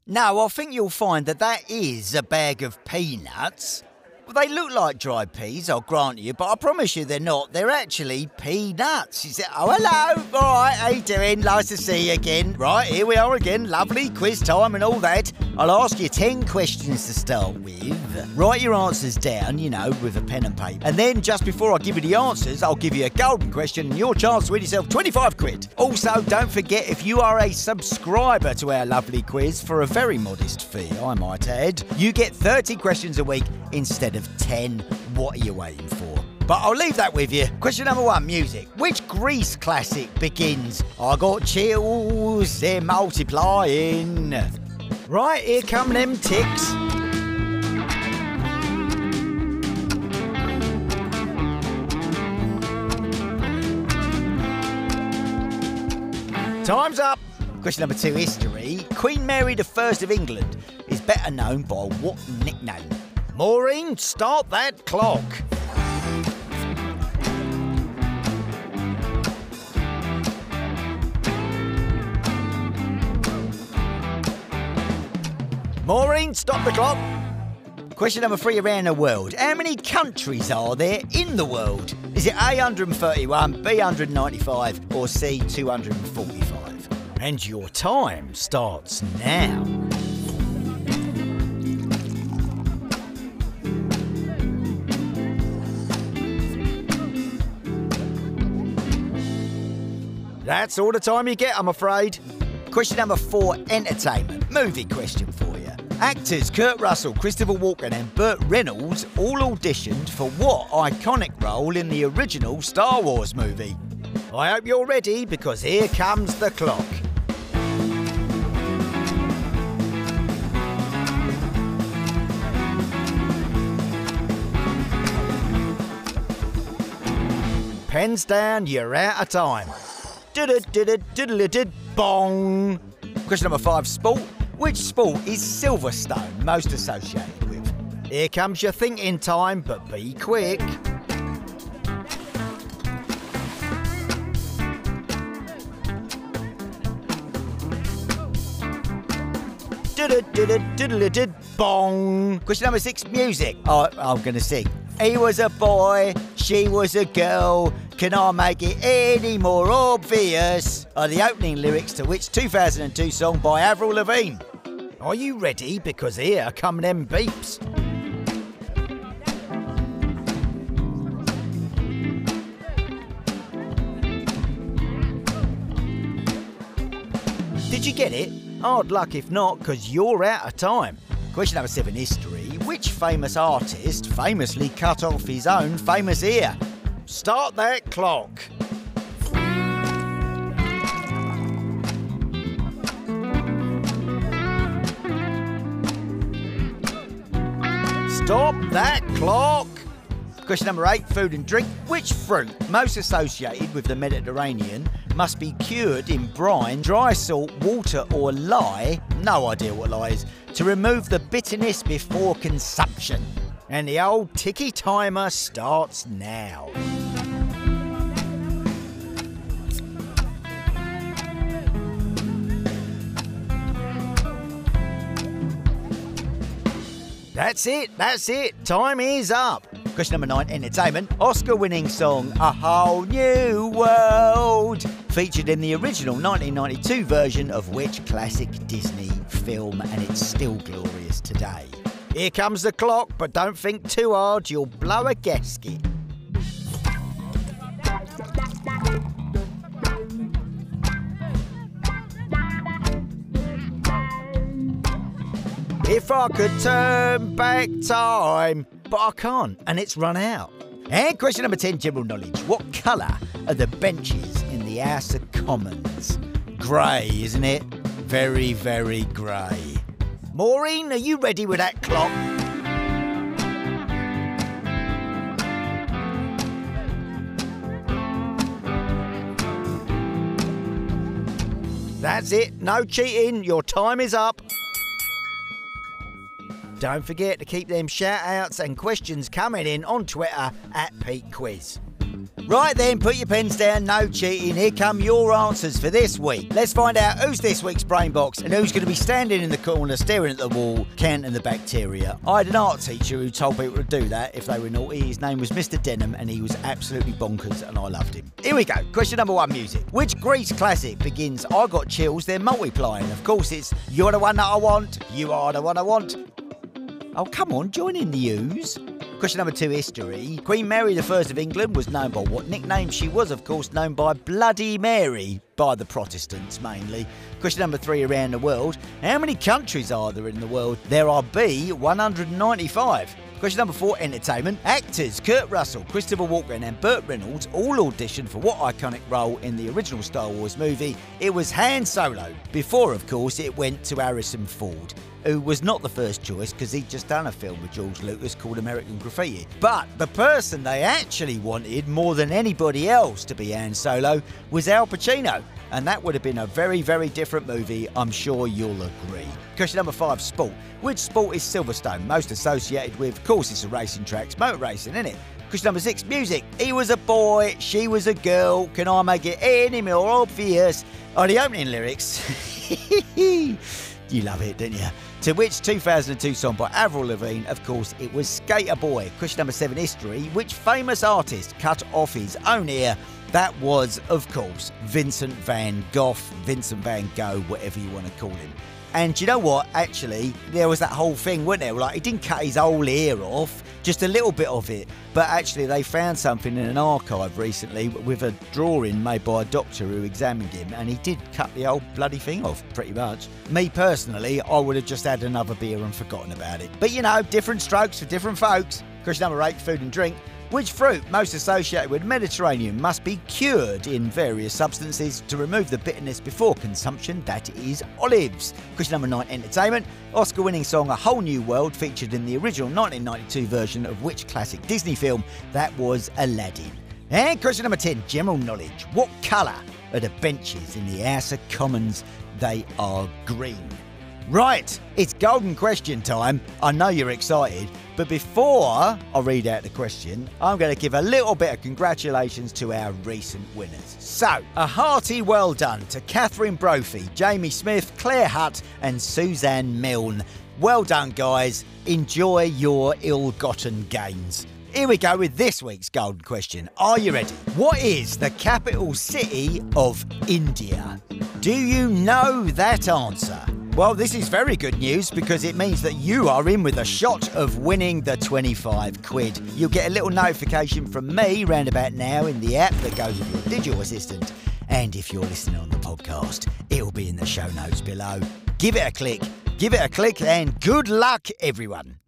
No, I think you'll find that is a bag of peanuts. Well, they look like dried peas, I'll grant you, but I promise you they're not. They're actually peanuts. You say, oh, hello. All right, how you doing? Nice to see you again. Right, here we are again. Lovely quiz time and all that. I'll ask you 10 questions to start with. Write your answers down, with a pen and paper. And then just before I give you the answers, I'll give you a golden question and your chance to win yourself 25 quid. Also, don't forget, if you are a subscriber to our lovely quiz for a very modest fee, I might add, you get 30 questions a week instead of 10. What are you waiting for? But I'll leave that with you. Question number 1, music. Which Grease classic begins, I got chills, they're multiplying? Right, here come them ticks. Time's up. Question number 2, history. Queen Mary I of England is better known by what nickname? Maureen, start that clock. Maureen, stop the clock. Question number 3, around the world. How many countries are there in the world? Is it A, 131, B, 195, or C, 245? And your time starts now. That's all the time you get, I'm afraid. Question number 4, entertainment. Movie question for you. Actors Kurt Russell, Christopher Walken and Burt Reynolds all auditioned for what iconic role in the original Star Wars movie? I hope you're ready, because here comes the clock. Pens down, you're out of time. Bong. Question number 5, sport. Which sport is Silverstone most associated with? Here comes your thinking time, but be quick. Bong. Question number 6, music. Oh, I'm going to sing. He was a boy, she was a girl. Can I make it any more obvious? Are the opening lyrics to which 2002 song by Avril Lavigne? Are you ready? Because here come them beeps. Did you get it? Hard luck if not, because you're out of time. Question number 7, history. Which famous artist famously cut off his own famous ear? Start that clock. Stop that clock. Question number 8, food and drink. Which fruit, most associated with the Mediterranean, must be cured in brine, dry salt, water or lye, no idea what lye is, to remove the bitterness before consumption? And the old ticky timer starts now. That's it, time is up. Question number 9, entertainment. Oscar-winning song A Whole New World, featured in the original 1992 version of which classic Disney film, and it's still glorious today? Here comes the clock, but don't think too hard, you'll blow a gasket. If I could turn back time, but I can't, and it's run out. And question number 10, general knowledge. What colour are the benches in the House of Commons? Grey, isn't it? Very, very grey. Maureen, are you ready with that clock? That's it, no cheating, your time is up. Don't forget to keep them shout-outs and questions coming in on Twitter @PeteQuiz. Right then, put your pens down, no cheating. Here come your answers for this week. Let's find out who's this week's brain box and who's going to be standing in the corner staring at the wall, counting the bacteria. I had an art teacher who told people to do that if they were naughty. His name was Mr. Denham and he was absolutely bonkers and I loved him. Here we go. Question number 1, music. Which Grease classic begins I got chills, they're multiplying? Of course it's You're the One That I Want, You Are the One I Want. Oh, come on, join in the ooze. Question number 2, history. Queen Mary I of England was known by what nickname? She was, of course, known by Bloody Mary, by the Protestants mainly. Question number 3, around the world. How many countries are there in the world? There are 195. Question number 4, entertainment. Actors Kurt Russell, Christopher Walken and Burt Reynolds all auditioned for what iconic role in the original Star Wars movie? It was Han Solo. Before, of course, it went to Harrison Ford, who was not the first choice because he'd just done a film with George Lucas called American Graffiti. But the person they actually wanted more than anybody else to be Han Solo was Al Pacino. And that would have been a very, very different movie, I'm sure you'll agree. Question number 5, sport. Which sport is Silverstone most associated with? Of course, it's the racing tracks, motor racing, isn't it? Question number 6, music. He was a boy, she was a girl. Can I make it any more obvious? Oh, the opening lyrics. You love it, don't you? To which 2002 song by Avril Lavigne? Of course, it was Skater Boy. Question number 7, history. Which famous artist cut off his own ear? That was, of course, Vincent van Gogh, Vincent van Gogh, whatever you want to call him. And you know what? Actually, there was that whole thing, wasn't there? Like, he didn't cut his whole ear off, just a little bit of it. But actually, they found something in an archive recently with a drawing made by a doctor who examined him, and he did cut the whole bloody thing off, pretty much. Me, personally, I would have just had another beer and forgotten about it. But, you know, different strokes for different folks. Question number 8, food and drink. Which fruit most associated with Mediterranean must be cured in various substances to remove the bitterness before consumption? That is olives. Question number 9, entertainment. Oscar-winning song A Whole New World featured in the original 1992 version of which classic Disney film? That was Aladdin. And question number 10, general knowledge. What colour are the benches in the House of Commons? They are green. Right, it's golden question time. I know you're excited, but before I read out the question, I'm going to give a little bit of congratulations to our recent winners. So, a hearty well done to Catherine Brophy, Jamie Smith, Claire Hutt and Suzanne Milne. Well done, guys. Enjoy your ill-gotten gains. Here we go with this week's golden question. Are you ready? What is the capital city of India? Do you know that answer? Well, this is very good news because it means that you are in with a shot of winning the 25 quid. You'll get a little notification from me round about now in the app that goes with your digital assistant. And if you're listening on the podcast, it'll be in the show notes below. Give it a click, and good luck, everyone.